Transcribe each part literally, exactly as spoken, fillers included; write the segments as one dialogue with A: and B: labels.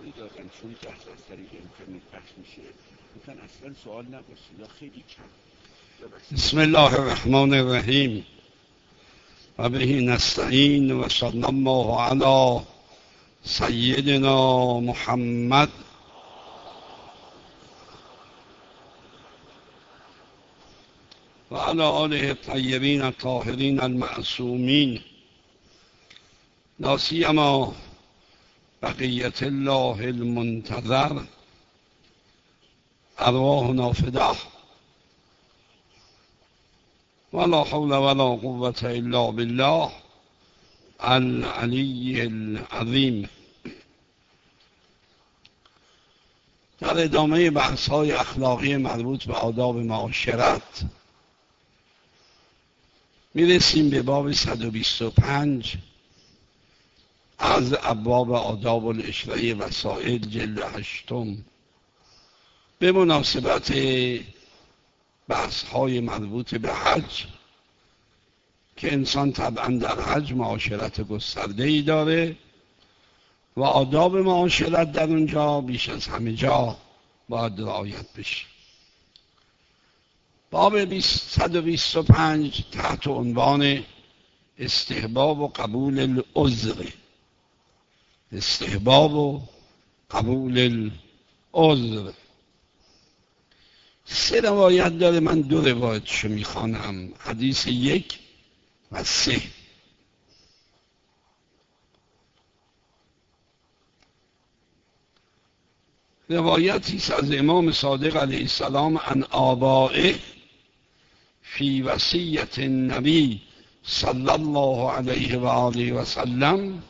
A: سوالی دارن چون بحث از طریق اینترنت پخش میشه گفتن اصلا سوال نباشه یا خیلی کم. بسم الله الرحمن الرحیم و به نستعین و صلی الله علی سیدنا محمد و علی آله الطیبین الطاهرین المعصومین لا سیما بقیت الله المنتظر ارواحنا فداه ولا حول ولا قوة الا بالله العلی العظیم. در ادامه بحث های اخلاقی مربوط به آداب معاشرت میرسیم به باب صد و بیست و پنج از ابواب آداب العشره وسائل جلد هشتم به مناسبت بحث های مربوط به حج که انسان طبعا در حج معاشرت گسترده‌ای داره و آداب معاشرت در اونجا بیش از همه جا باید رعایت بشه. باب صد و بیست و پنج تحت عنوان استحباب و قبول العذر، استحباب و قبول العذر. سه روایت داره، من دو روایتشو میخوانم، حدیث یک و سه. روایتی است از امام صادق علیه السلام عن آبائه فی وصیت النبی صلی الله علیه و آله و سلم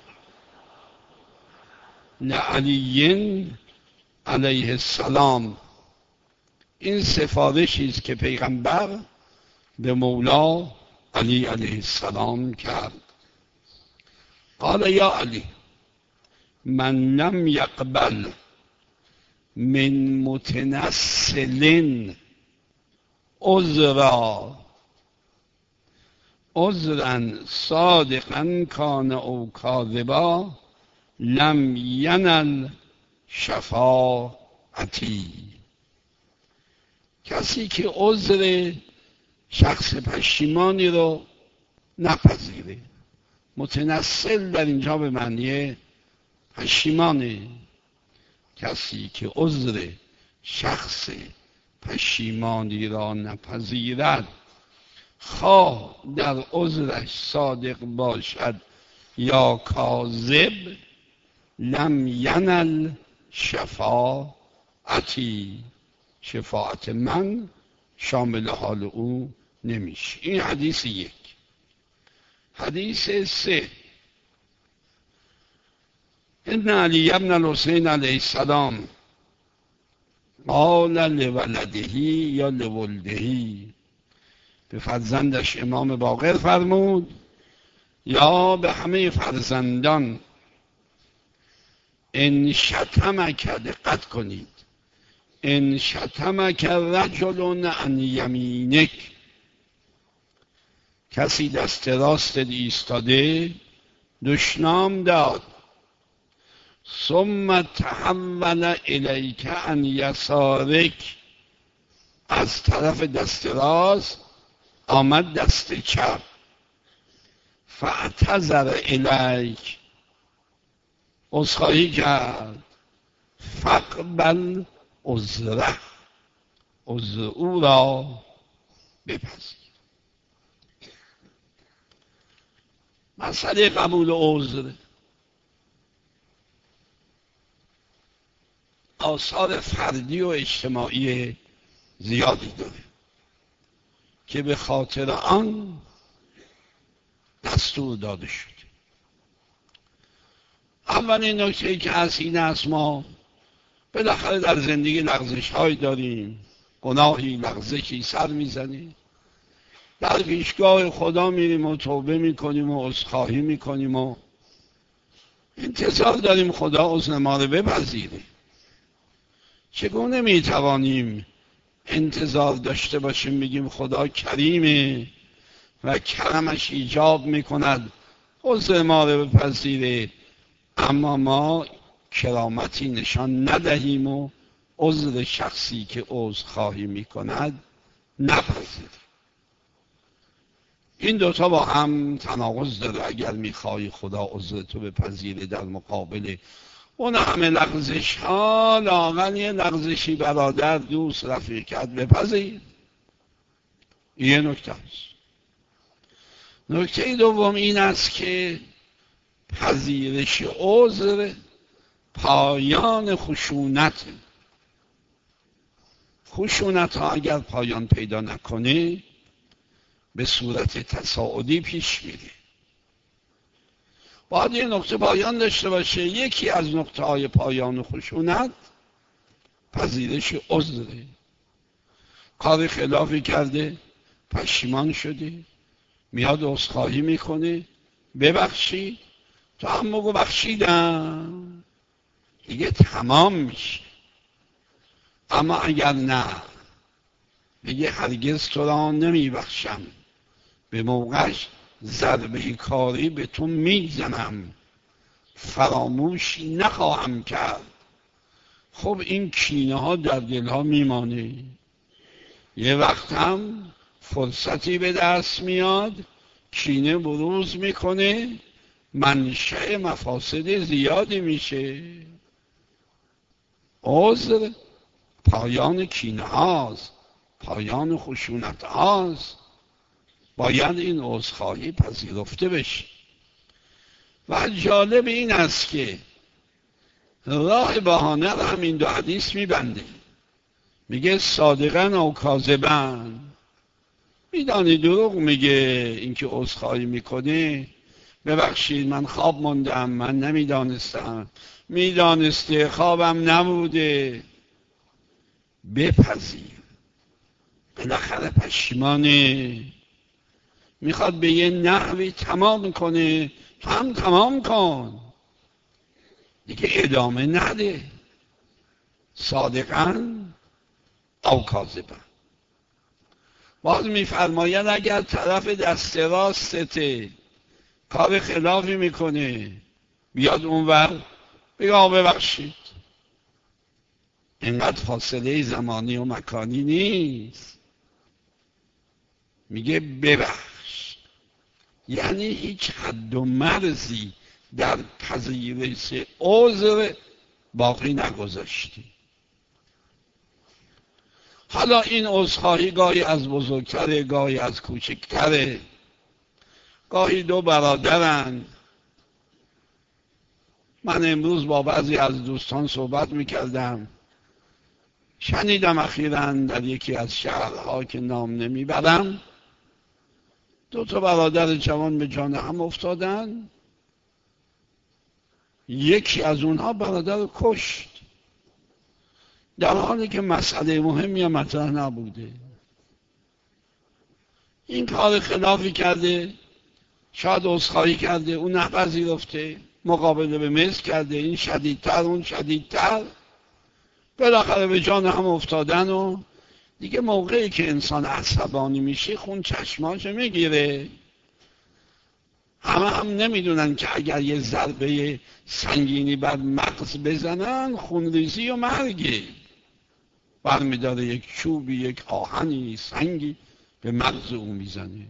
A: لعلی علیه السلام. این سفارشی است که پیغمبر به مولا علی علیه السلام کرد. قال یا علی من لم یقبل من متنسل عذرا عذرا صادقا کان او کاذبا لم ینل شفاعتی. کسی که عذر شخص پشیمانی رو نپذیره، متنسل در اینجا به معنی پشیمانه، کسی که عذر شخص پشیمانی را نپذیرد خواه در عذرش صادق باشد یا کاذب لم ینل شفاعتی، شفاعت من شامل حال او نمیشه. این حدیث یک. حدیث سه ان علی ابن الحسین علیه السلام قال لولده یا لولدهی، به فرزندش امام باقر فرمود یا به همه فرزندان، ان شتمک، دقت کنید، ان شتمک رجل عن یمینک، کسی دست راست ایستاده دشنام داد، ثم تحول الیک عن یسارک، از طرف دست راست آمد دست چپ، فاعتذر الیک، عذرخواهی کرد، فاقبل عذره، عذر او را بپذیر. مسئله قبول عذر آثار فردی و اجتماعی زیادی داره که به خاطر آن دستور داده شده. اولین نکته که هست این است، ما بالاخره در زندگی لغزش هایی داریم، گناهی لغزشی سر میزنیم، در پیشگاه خدا میریم و توبه میکنیم و عذرخواهی میکنیم و انتظار داریم خدا عذر ما رو بپذیره. چگونه میتوانیم انتظار داشته باشیم بگیم خدا کریمه و کرمش ایجاب میکند عذر ما رو بپذیره، اما ما کرامتی نشان ندهیم و عذر شخصی که عذرخواهی میکند نپذیریم. این دوتا با هم تناقض داره. اگر میخوای خدا عذر تو بپذیره در مقابل اون همه لغزش ها، لااقل یه لغزشی برادر، دوست، رفیق کرد بپذیر. یه نکته است. نکته دوم این است که پذیرش عذر پایان خشونت. خشونت ها اگر پایان پیدا نکنه به صورت تصاعدی پیش میره. باید یه نقطه پایان داشته باشه. یکی از نقطه های پایان خشونت پذیرش عذره. کار خلافی کرده، پشیمان شده، میاد عذرخواهی میکنه، ببخشی، تو هم بگو بخشیدم، دیگه تمام میشه. اما اگر نه بگه هرگز تو را نمیبخشم، به موقعش ضربه کاری به تو میزنم، فراموش نخواهم کرد، خب این کینه ها در دل ها میمانه. یه وقت هم فرصتی به دست میاد، کینه بروز میکنه، منشأ مفاسد زیادی میشه. عذر پایان کینه هاست، پایان خشونت هاست. باید این عذرخواهی پذیرفته بشه. و جالب این است که راه بهانه را هم این دو حدیث میبنده. میگه صادقاً او کاذباً. میدانی دروغ میگه این که عذرخواهی میکنه، ببخشید من خواب موندم، من نمیدانستم، میدانسته خوابم نبوده. بپذیر. بالاخره پشیمانه، میخواد به یه نحوی تمام کنه، تو هم تمام کن دیگه، ادامه نده. صادقاً او کاذباً. باز میفرماید اگر طرف دست راستته کار خلافی میکنه، بیاد اونور بگه آقا ببخشید. اینقدر فاصله زمانی و مکانی نیست. میگه ببخش، یعنی هیچ حد و مرزی در پذیرش عذر باقی نگذاشتی. حالا این عذرخواهی گاهی از بزرگتره، گاهی از کوچکتره. گاهی دو برادرن. من امروز با بعضی از دوستان صحبت میکردم، شنیدم اخیراً در یکی از شهرها که نام نمیبرم، دو تا برادر جوان به جان هم افتادن. یکی از اونها برادر کشت، در حالی که مسئله مهمی مطرح نبوده. این کار خلافی کرده، شاید عذرخواهی کرده، اون نپذیرفته، مقابله به مثل کرده، این شدیدتر اون شدیدتر، بالاخره به جان هم افتادن. و دیگه موقعی که انسان عصبانی میشه خون چشماشو میگیره. همه هم نمیدونن که اگر یه ضربه سنگینی بر مغز بزنن خونریزی و مرگه. برمیداره یک چوبی، یک آهنی، سنگی به مغز اون میزنه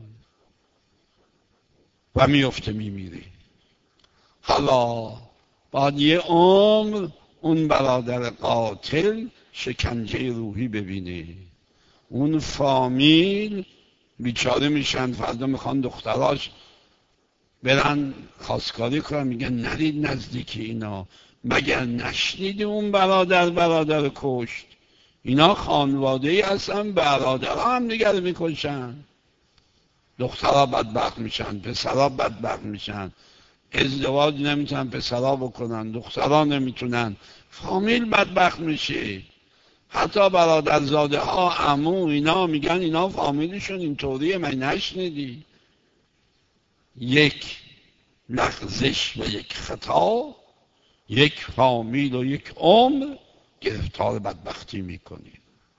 A: و میفته میمیره. حالا بعد یه عمر اون برادر قاتل شکنجه روحی ببینه. اون فامیل بیچاره میشن، فردا میخوان دختراش برن خواستگاری کنن، میگن نرید نزدیک اینا. مگر نشنیدی اون برادر برادر کشت؟ اینا خانواده ای هستن، برادرها هم دیگر میکشن. دخترها بدبخت میشن، پسرها بدبخت میشن، ازدواج نمیتونن پسرها بکنن، دخترها نمیتونن، فامیل بدبخت میشه. حتی برادرزاده ها، عمو، اینا میگن اینا فامیلشون اینطوریه، من نشنیدی؟ یک لغزش و یک خطا یک فامیل و یک عمر گرفتار بدبختی میکنی.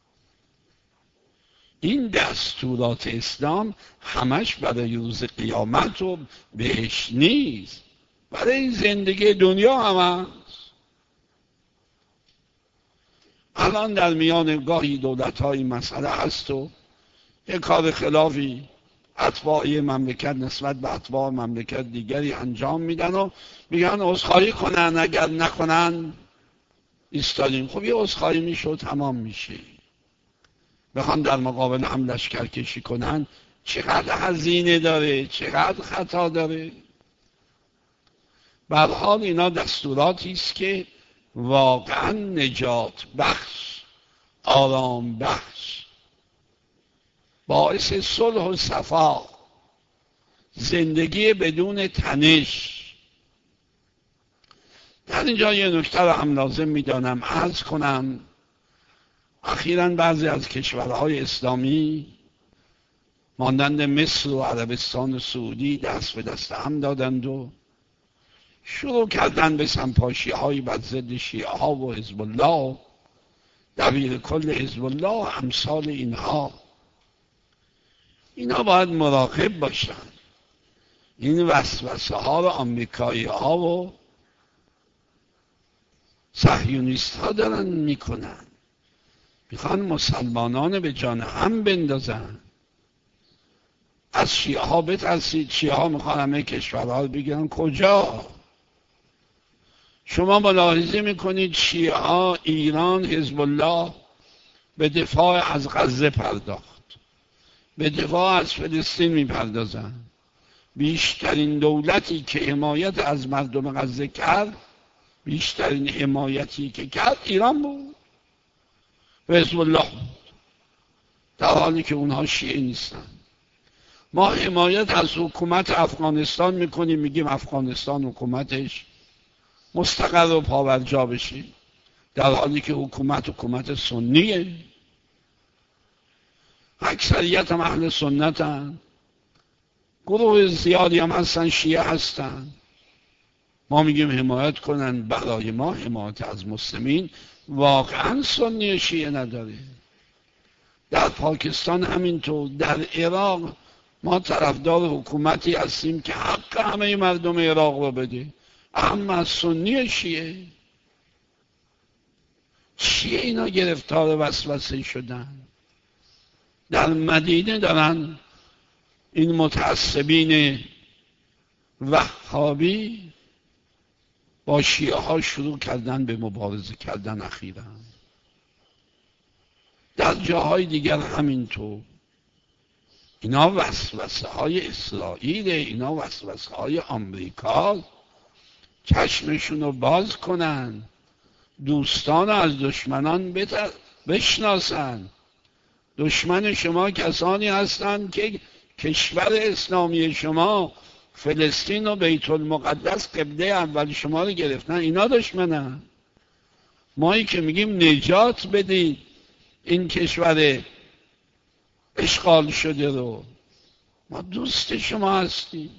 A: این دستورات اسلام همش برای روز قیامت و بهش نیست، برای این زندگی دنیا هم هست. الان در میان گاهی دولت های مسئله هست و یک کار خلافی اتباع مملکت نسبت به اتباع مملکت دیگری انجام میدن و میگن عذرخواهی کنن، اگر نکنن ایستادیم. خب یه عذرخواهی میشه و تمام میشه. بخوان در مقابل هم لشکر کشی کنن چقدر هزینه داره، چقدر خطا داره. به هر حال اینا دستوراتی است که واقعا نجات بخش، آرام بخش، باعث صلح و صفا، زندگی بدون تنش. در اینجا یه نکته رو هم لازم میدانم عرض کنم. اخیراً بعضی از کشورهای اسلامی مانند مصر و عربستان و سعودی دست به دست هم دادند و شروع کردن به سنپاشی های بر ضد شیعه ها و حزب الله، دبیر کل حزب الله و امثال اینها. اینا باید مراقب باشن. این وسوسه ها رو آمریکایی ها و صهیونیست ها دارن میکنن. میخوان مسلمانان به جان هم بندازن. از شیعه ها بترسید. شیعه ها میخوان همه کشورها رو بگیرن. کجا؟ شما ملاحظه میکنید شیعه ها، ایران، حزب الله به دفاع از غزه پرداخت، به دفاع از فلسطین میپردازن. بیشترین دولتی که حمایت از مردم غزه کرد، بیشترین حمایتی که کرد ایران بود و حزب الله بود، در حالی که اونها شیعه نیستن. ما حمایت از حکومت افغانستان میکنیم، میگیم افغانستان حکومتش مستقر و پاورجا بشه، در حالی که حکومت حکومت سنیه. اکثریت هم اهل سنتن، گروه زیادی هم هستن شیعه هستن. ما میگیم حمایت کنن. برای ما حمایت از مسلمین واقعا سنی شیعه نداره. در پاکستان همینطور. در عراق ما طرفدار حکومتی هستیم که حق همه مردم عراق رو بده، اما سنی شیعه. شیعه اینا گرفتار وسوسه شدن. در مدینه دارن این متعصبین وهابی با شیعه ها شروع کردن به مبارزه کردن اخیراً. در جاهای دیگر همینطور. اینا وسوسه های اسرائیل، اینا وسوسه های آمریکا. چشمشون رو باز کنن، دوستان از دشمنان بتر... بشناسن. دشمن شما کسانی هستند که کشور اسلامی شما، فلسطین و بیت المقدس قبله اول شما رو گرفتن. اینا دشمنن. مایی که میگیم نجات بدید این کشور اشغال شده رو، ما دوست شما هستیم.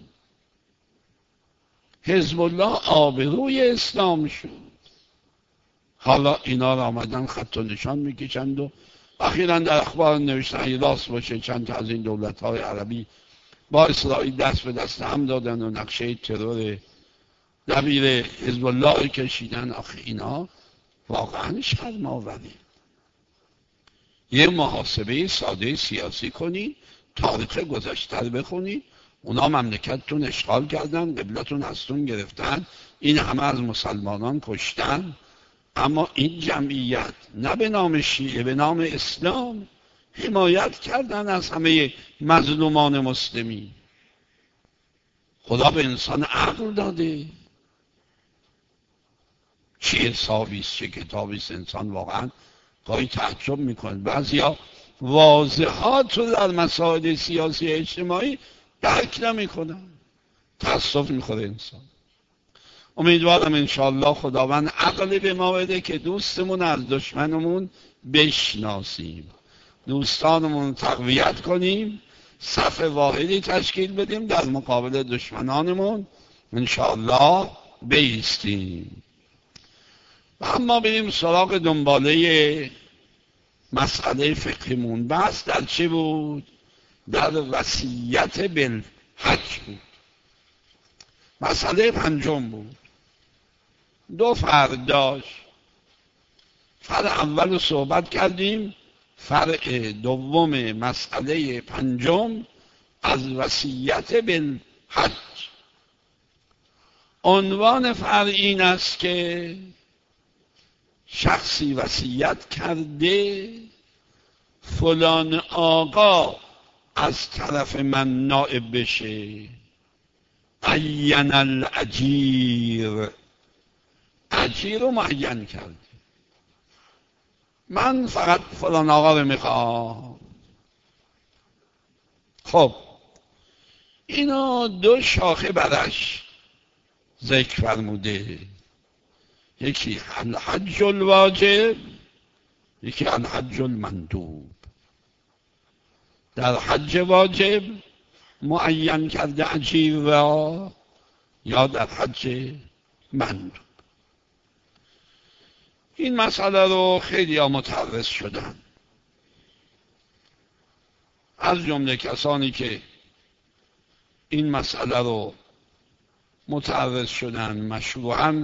A: حزب الله آبروی اسلام شد. حالا اینا را آمدن خط و نشان میکشند و اخیراً در اخبار نوشتن اگه راست باشه چند تا از این دولت های عربی با اسرائیل دست به دست هم دادن و نقشه ترور دبیر حزب الله کشیدن. آخه اینا واقعا شرم آوره. یه محاسبه ساده سیاسی کنی، تاریخ گذشته رو بخونی. اونا مملکتتون اشغال کردن، قبلتون ازتون گرفتن، این همه از مسلمانان کشتن، اما این جمعیت نه به نام شیعه، به نام اسلام حمایت کردن از همه مظلومان مسلمین. خدا به انسان عقل داده. چه حسابیست، چه کتابیست. انسان واقعا گاهی تعجب میکنه. بعضیا واضحات رو در مسائل سیاسی اجتماعی درک نمیکنن. تأسف میخوره انسان. امیدوارم انشاءالله خداوند عقل به ما بده که دوستمون از دشمنمون بشناسیم، دوستانمون تقویت کنیم، صف واحدی تشکیل بدیم، در مقابل دشمنانمون انشاءالله بایستیم. و اما بریم سراغ دنباله مسئله فقهمون. بحث در چه بود؟ در وصیت بالحج بود. مسئله پنجم بود. دو فرد داشت. فرع اول رو صحبت کردیم. فرع دوم مسئله پنجم از وصیت بالحج. عنوان فرع این است که شخصی وصیت کرده فلان آقا از طرف من نائب بشه. عین الاجیر، اجیر رو معین کرده. من فقط فلان آقا رو میخوام. خب اینو دو شاخه برش ذکر فرموده. یکی الحج الواجب، یکی الحج المندوب. در حج واجب معین کرده اجیر را، یا در حج مندوب. این مسئله رو خیلی ها متعرض شدن، از جمله کسانی که این مسئله رو متعرض شدن مشروعاً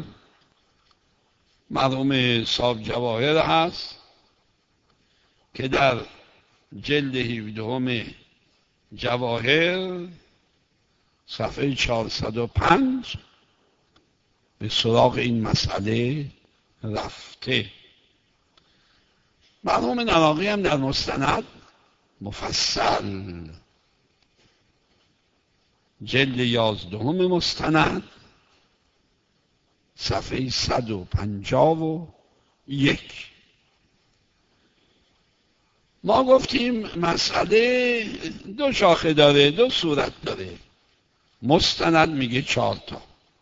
A: مرحوم صاحب جواهر هست که در جلد هفدهم جواهر صفحه چهارصد و پنج به سراغ این مسئله رفته. مرحوم نراقی هم در مستند مفصل جلد یازدهم مستند صفحه صد و پنجاه و یک. ما گفتیم مسئله دو شاخه داره، دو صورت داره. مستند میگه چهار تا.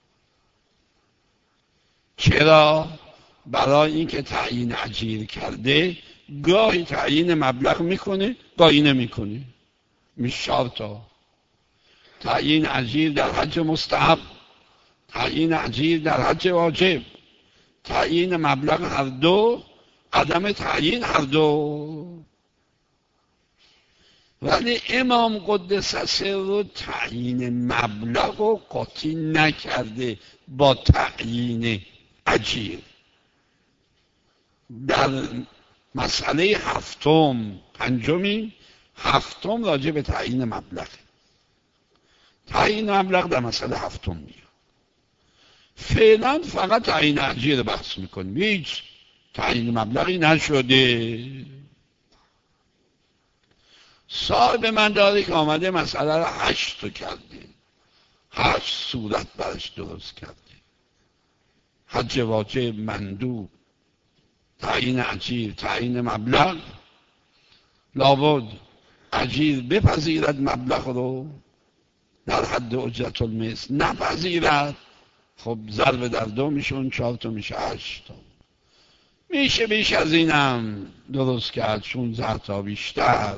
A: چرا؟ برای اینکه تعیین اجیر کرده گاهی تعیین مبلغ میکنه گاهی نمیکنه. میشه چهار تا. تعیین اجیر در حج مستحب، تعیین اجیر در حج واجب، تعیین مبلغ هر دو، عدم تعیین هر دو. ولی امام قدس سره تعیین مبلغ رو قاطی نکرده با تعیین اجیر. در مسئله هفتم پنجمی هفتم راجع به تعیین مبلغ، تعیین مبلغ در مسئله هفتم میاد. فعلا فقط تعیین اجیر بحث میکنیم، هیچ تعیین مبلغی نشده. صاحب من داره که آمده مسئله رو هشت رو کرده، هشت صورت برش درست کرده. حج واجب، مندوب، تعیین اجیر، تعیین مبلغ. لابد اجیر بپذیرد مبلغ رو در حد اجرت المثل، نپذیرد خب ضرب در دو میشه، اون چهار تا میشه هشت تا. میشه بیش از اینم درست کرد، شانزده تا بیشتر.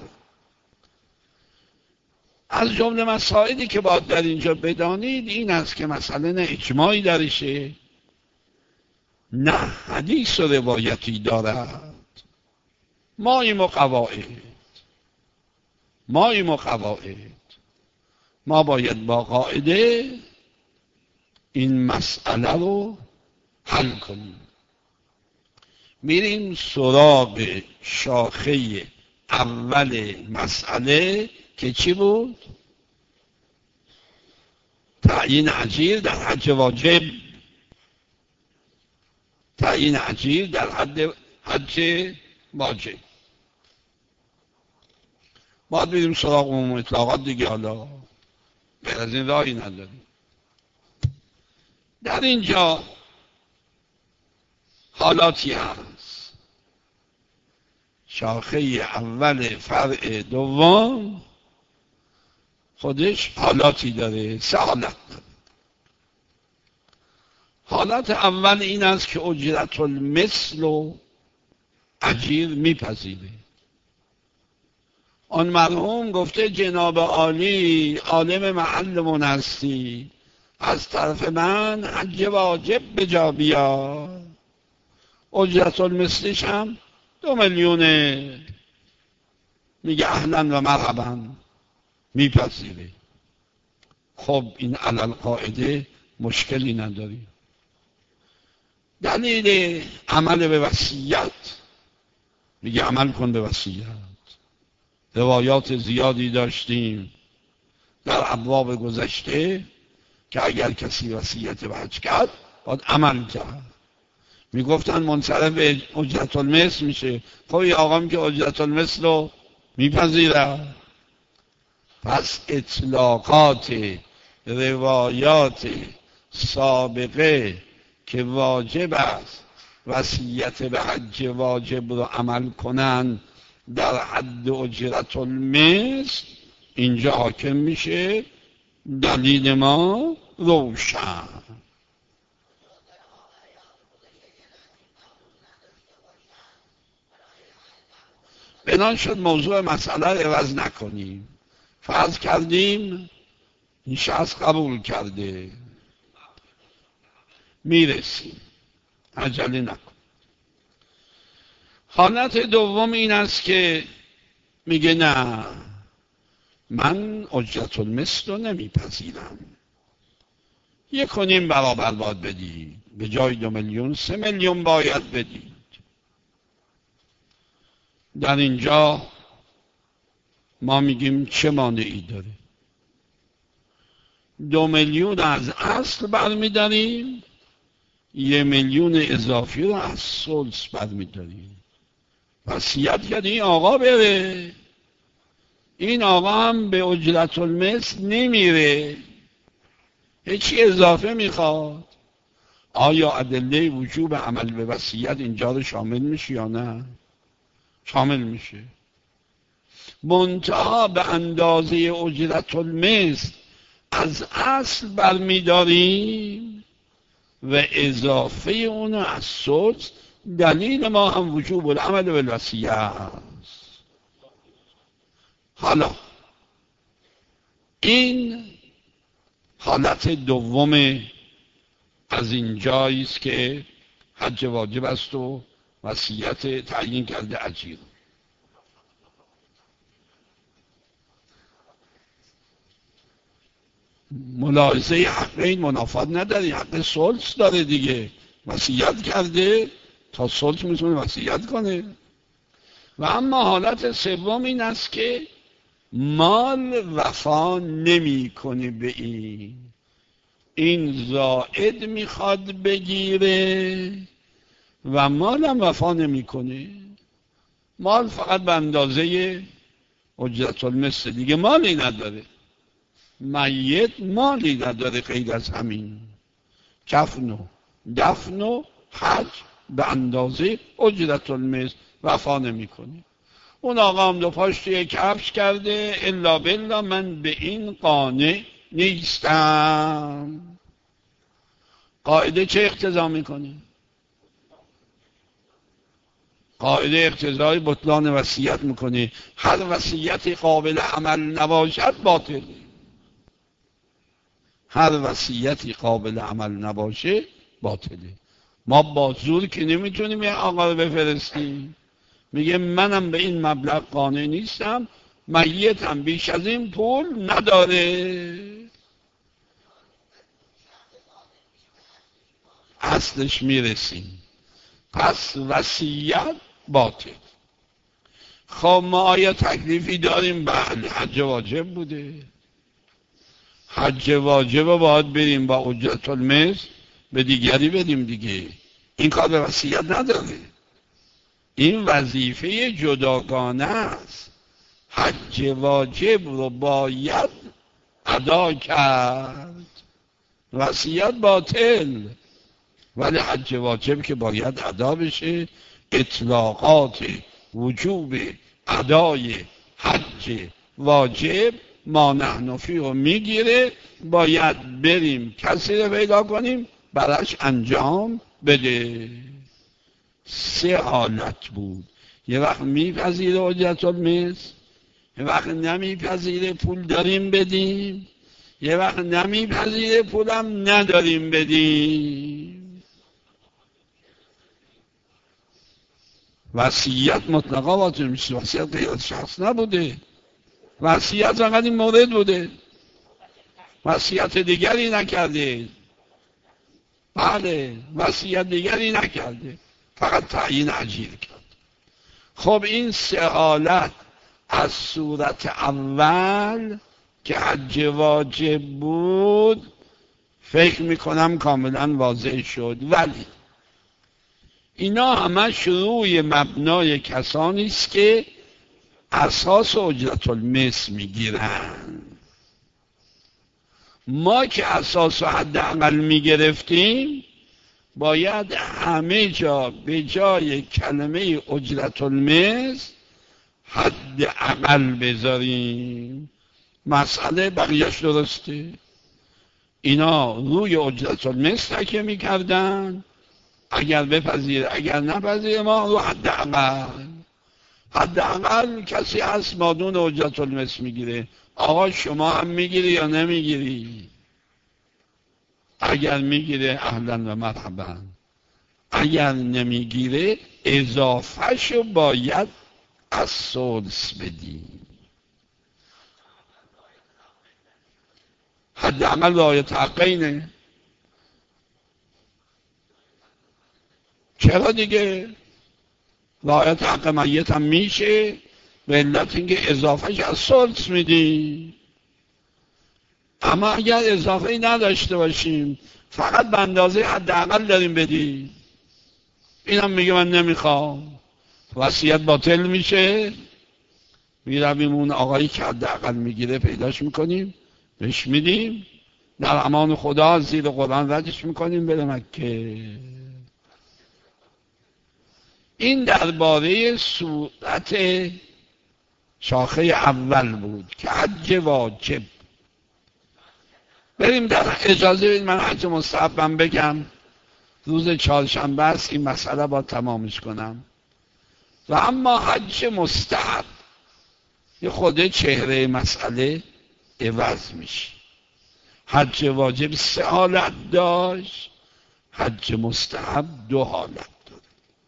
A: از جمله مسائلی که باید در اینجا بدانید این است که مسئله نه اجماعی درشه نه حدیث و روایتی دارد. مایم و قواعد مایم و قواعد ما باید با قاعده این مسئله رو حل کنیم. میریم سراغ شاخه اول مسئله که چی بود؟ تعیین اجیر در حج واجب، تعیین اجیر در حد حج واجب. باید بریم سراغ عموم اطلاقات دیگه، حالا غیر از این راهی نداریم. در اینجا حالاتی هست. شاخه اول فرع دوم خودش حالاتی داره، سه حالت داره. حالت اول این است که اجرت المثل و اجیر میپذیره. آن مرحوم گفته جناب عالی عالم محلمون هستی، از طرف من حج واجب به جا بیار. اجرت المثلش هم دو میلیونه. میگه اهلا و مرحبا، میپذیره. خب این علل قاعده مشکلی نداری. دلیل عمل به وصیت، میگه عمل کن به وصیت. روایات زیادی داشتیم در ابواب گذشته که اگر کسی وصیت به حج کرد باید عمل کرد. میگفتن منصرف به اجرت المثل میشه. خب این آقام که اجرت المثل رو میپذیره. پس اطلاقات روایات سابقه که واجب است وصیت به حج واجب رو عمل کنن در حد اجرت المثل، اینجا حاکم میشه. دلیل ما روشن. بنان شد موضوع مسئله رو عوض نکنیم. فرض کردیم این شخص قبول کرده، میرسیم، عجله نکن. حالت دوم این است که میگه نه، من اجرت المثل رو نمیپذیرم، یک و نیم برابر باید بدید، به جای دو میلیون سه میلیون باید بدید. در اینجا ما میگیم چه مانعی داره؟ دو میلیون از اصل برمیداریم، یه میلیون اضافی رو از ثلث برمیداریم. وصیت کرد این آقا بره، این آقا هم به اجرت المثل نمیره، هیچی اضافه میخواد. آیا ادله وجوب عمل به وصیت اینجا رو شامل میشه یا نه؟ شامل میشه. منتها به اندازه اجرت المثل از اصل برمیداریم و اضافه اونو از ثلث. دلیل ما هم وجوب العمل بالوصیه است. حالا این حالت دوم از این جایی است که حج واجب است و وصیت تعیین کرده اجیر. ملاحظه حقین منافات نداره، حق ثلث داره دیگه، وصیت کرده تا ثلث میتونه وصیت کنه. و اما حالت سوم این است که مال وفا نمی کنه به این این زائد میخواد بگیره و مال هم وفا نمی کنه. مال فقط به اندازه اجرت المثل، دیگه مالی نداره. میت مالی نداره غیر از همین کفن و دفن و حج به اندازه اجرت المثل وفا نمی کنه. اون آقا هم دو پاش توی کفش کرده، الا بالله من به این قانع نیستم. قاعده چه اقتضا میکنه؟ قاعده اقتضای بطلان وصیت میکنه. هر وصیت قابل عمل نباشد باطل. هر وصیتی قابل عمل نباشه باطله. ما با زور که نمیتونیم این آقا رو بفرستیم. میگه منم به این مبلغ قانع نیستم، میتم بیش از این پول نداره. اصلش میرسیم. پس وصیت باطل. خب ما آیا تکلیفی داریم؟ بله، حج واجب بوده، حج واجب باید بریم با اجرت المثل به دیگری بدیم دیگه. این کار به وصیت نداره، این وظیفه جداگانه است. حج واجب رو باید ادا کرد، وصیت باطل. ولی حج واجب که باید ادا بشه، اطلاقات وجوب ادای حج واجب ما نحنفی رو میگیره. باید بریم کسی رو پیدا کنیم براش انجام بده. سه حالت بود. یه وقت میپذیره اجرت المثل، یه وقت نمیپذیره پول داریم بدیم، یه وقت نمیپذیره پولم نداریم بدیم. وصیت مطلقا واجب میشه، وصیت غیر از شخص نبوده، وصیت فقط این مورد بوده، وصیت دیگری نکرده. بله، وصیت دیگری نکرده، فقط تعیین اجیر کرد. خب این سه حالت از صورت اول که حج واجب بود فکر میکنم کاملا واضح شد، ولی اینا همش روی مبنای کسانی است که اساس اجرت المثل میگیرن. ما که اساس و حداقل میگرفتیم باید همه جا به جای کلمه اجرت المثل حداقل بذاریم. مسئله بقیهش درسته. اینا روی اجرت المثل تکیه میکردن، اگر بپذیر اگر نپذیر ما رو حداقل. حداقل کسی هست مادون اجرت المثل میگیره، آقا شما هم میگیری یا نمیگیری؟ اگر میگیره اهلا و مرحبا، اگر نمیگیره اضافهشو باید از ثلث بدی. حداقل رعایت حقینه. چرا دیگه؟ رعایت حق میت هم میشه به علت اینکه اضافهش از ثلث میدی. اما اگر اضافه ای نداشته باشیم فقط به اندازه حداقل داریم بدی، اینم میگه من نمیخوام، وصیت باطل میشه. میرویم اون آقایی که حداقل میگیره پیداش میکنیم، بهش میدیم، در امان خدا زیر قرآن ردش میکنیم بره مکه. این درباره صورت شاخه اول بود که حج واجب. بریم در اجازه بدید من حج مستحبم بگم، روز چهارشنبه است این مسئله با تمامش کنم. و اما حج مستحب یه خود چهره مسئله عوض میشه. حج واجب سه حالت داشت، حج مستحب دو حالت داره.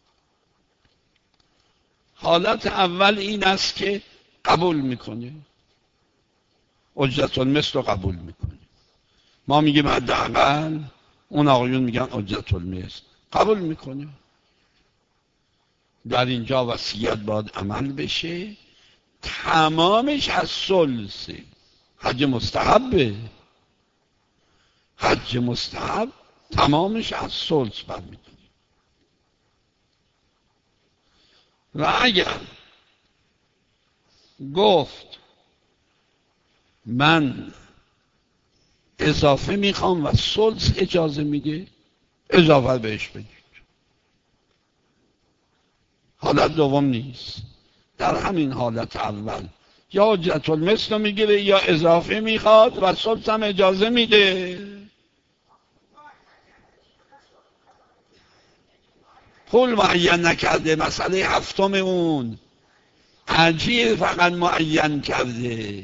A: حالت اول این است که قبول میکنه، اجرت المثل رو قبول میکنه. ما میگیم حداقل، اون آقایون میگن اجرت المثل، قبول میکنه. در اینجا وصیت باید عمل بشه، تمامش از ثلثه. حج مستحبه، حج مستحب تمامش از ثلث برمیاد. و اگر گفت من اضافه میخوام و ثلث اجازه میده، اضافه بهش بدید. حالت دوم نیست. در همین حالت اول یا اجرت المثل میگیره یا اضافه میخواد و ثلث هم اجازه میده. پول معین نکرده، مسئله هفتم اون اجیر فقط معین کرده،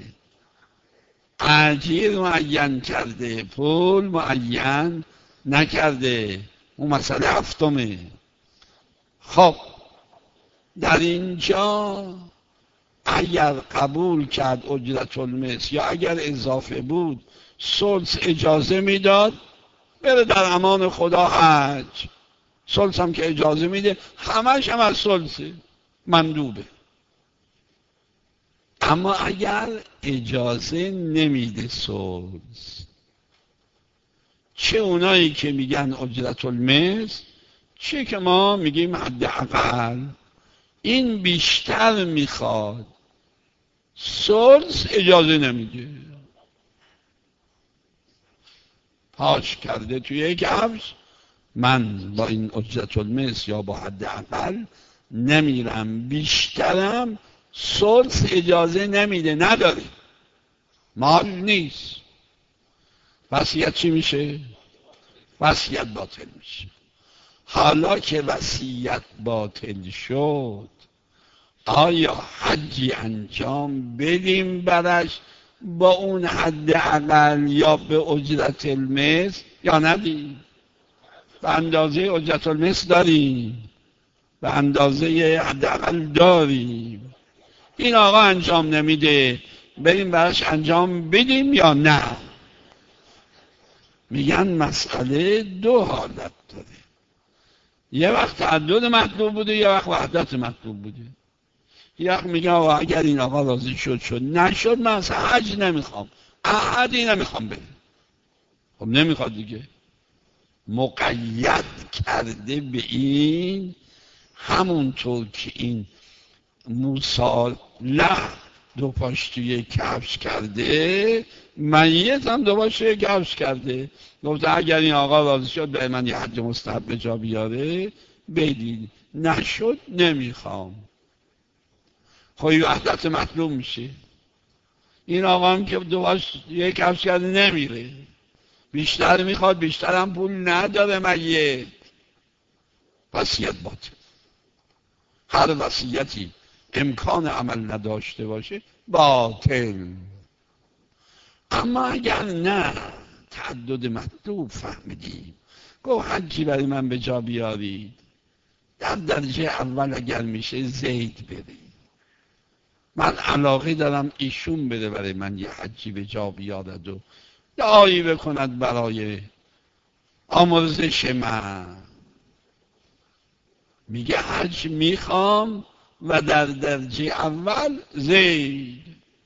A: اجیر معین کرده، پول معین نکرده، اون مسئله هفتمه. خب در اینجا اگر قبول کرد اجرت المثل یا اگر اضافه بود ثلث اجازه میداد، بره در امان خدا حج. ثلث هم که اجازه میده همش هم از ثلثه، مندوبه. اما اگر اجازه نمیده ثلث، چه اونایی که میگن اجرت المثل، چه که ما میگیم حداقل، این بیشتر میخواد، ثلث اجازه نمیده. پاش کرده توی یک کفش، من با این اجرت المثل یا با حداقل نمیرم، بیشترم ثلث اجازه نمیده، نداره، مال نیست. وصیت چی میشه؟ وصیت باطل میشه. حالا که وصیت باطل شد، آیا حجی انجام بدیم برش با اون حداقل یا به اجرت المثل یا ندیم؟ به اندازه اجرت المثل داریم، به اندازه حداقل داریم. این آقا انجام نمیده، بریم براش انجام بدیم یا نه؟ میگن مسئله دو حالت داره، یه وقت تعدد مطلوب بوده، یه وقت وحدت مطلوب بوده. یه وقت میگن اگر این آقا راضی شد شد، نشد من اصلا حج نمیخوام، احدی نمیخوام بده. خب نمیخواد دیگه، مقید کرده به این، همونطور که این موسی له دو پاش توی کفش کرده، میت هم دو پاش توی کفش کرده. گفته اگر این آقا راضی شد به من یه حج مستحب به جا بیاره بدید، نشد نمیخوام. خب وحدت مطلوب میشه. این آقا هم که دو پاش توی کفش کرده نمیره، بیشتر میخواد، بیشتر هم پول نداره میت. وصیت باطل. هر وصیتی امکان عمل نداشته باشه باطل. اما اگر نه تعدد مطلوب فهمیدیم، گفت حجی برای من به جا بیارید، در درجه اول اگر میشه زید بده، من علاقه دارم ایشون بده برای من یه حجی به جا بیارد و دعایی بکند برای آمرزش من. میگه حج میخوام و در درجه اول زید.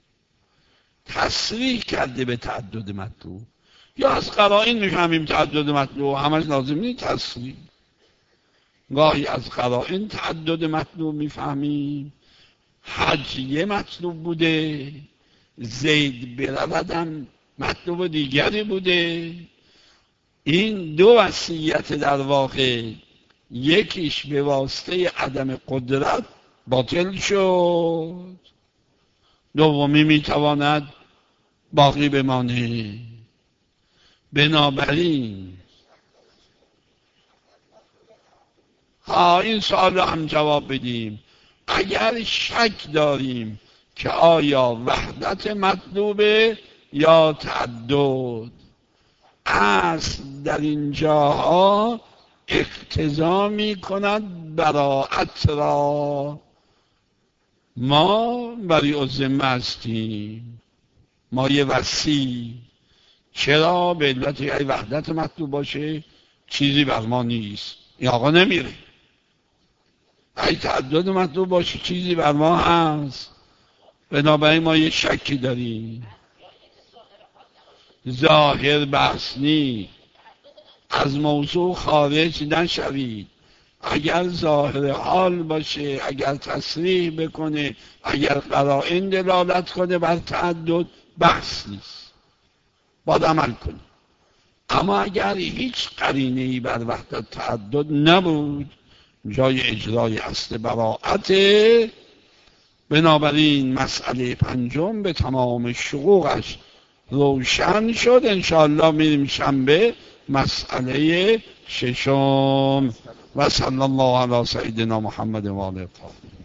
A: تصریح کرده به تعدد مطلوب. یا از قرائن میفهمیم تعدد مطلوب، همش لازم نیست تصریح. گاهی از قرائن تعدد مطلوب میفهمیم. حج یه مطلوب بوده، زید برودم مطلوب دیگری بوده. این دو وصیت در واقع، یکیش به واسطه عدم قدرت باطل شد، دومی میتواند باقی بمانه. بنابراین ها این سوال رو هم جواب بدیم. اگر شک داریم که آیا وحدت مطلوبه یا تعدد، اصل در این جاها اقتضا می کند براءت را. ما بری الذمه هستیم، ما یه وصی. چرا؟ به علت ای وحدت مطلوب باشه چیزی بر ما نیست، این آقا نمیره. ای تعدد مطلوب باشه چیزی بر ما هست، بنابراین ما یه شکی داریم. ظاهر بحث نی، از موضوع خارج نشوید. اگر ظاهر حال باشه، اگر تصریح بکنه، اگر قرائن دلالت کنه بر تعدد، بحث نیست، باید عمل کنه. اما اگر هیچ قرینه‌ای بر وحدت تعدد نبود، جای اجرای اصل براءته. بنابراین مسئله پنجم به تمام شقوقش روشن شد. انشاءالله میریم شنبه مسئله ششم. و صلی الله علی سیدنا محمد و آله الطاهرین.